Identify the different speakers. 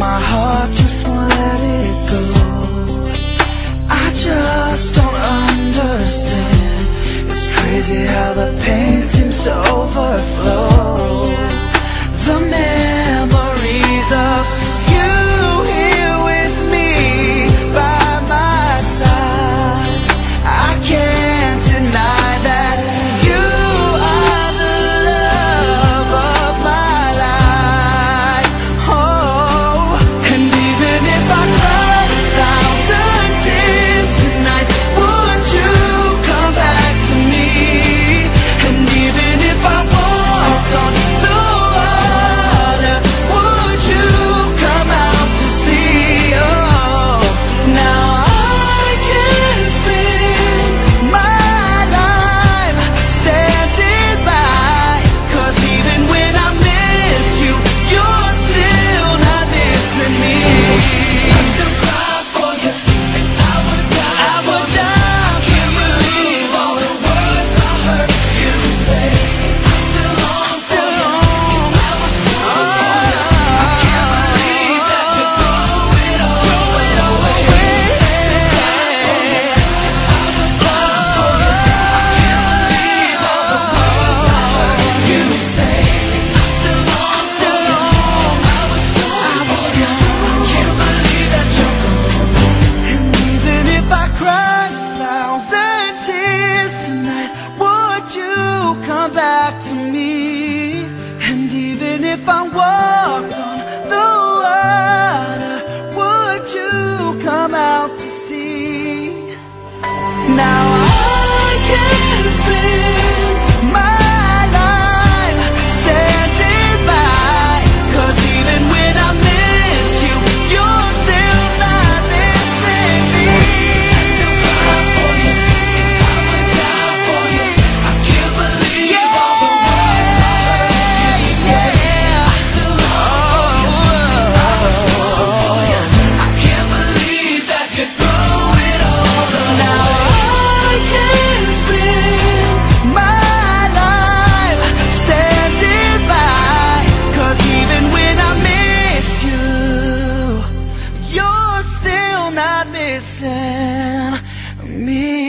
Speaker 1: my heart just won't let it go. I just don't understand. It's crazy how the pain seems to overflow. The memories of you here with me by my side, I can't deny that you are the love of my life. Oh, and even if I cried 1,000 tears tonight, would you come back to me? And even if I walked on the water, would you come out to see? Oh, now I can spend my life standing by, 'cause even when I miss you, you're still not missing me. I still cry for you, and I would die. Can't believe all the words I heard you say. I still long for you, and I was wrong for you. I can't believe that you throw it all away. Even if I cried 1,000 tears tonight, would you come back to me? And even if I walked on the water, would you come out to see? Now I can spend my life standing by, 'cause even when I miss you, you're still not missing me. I still cry for you, I would die for you. I can't believe all the words I heard you say. I still long for you, I was wrong for you. I can't believe that you throw it all away. Now I can spend my life standing by, 'cause even when I miss you, you're still not missing me.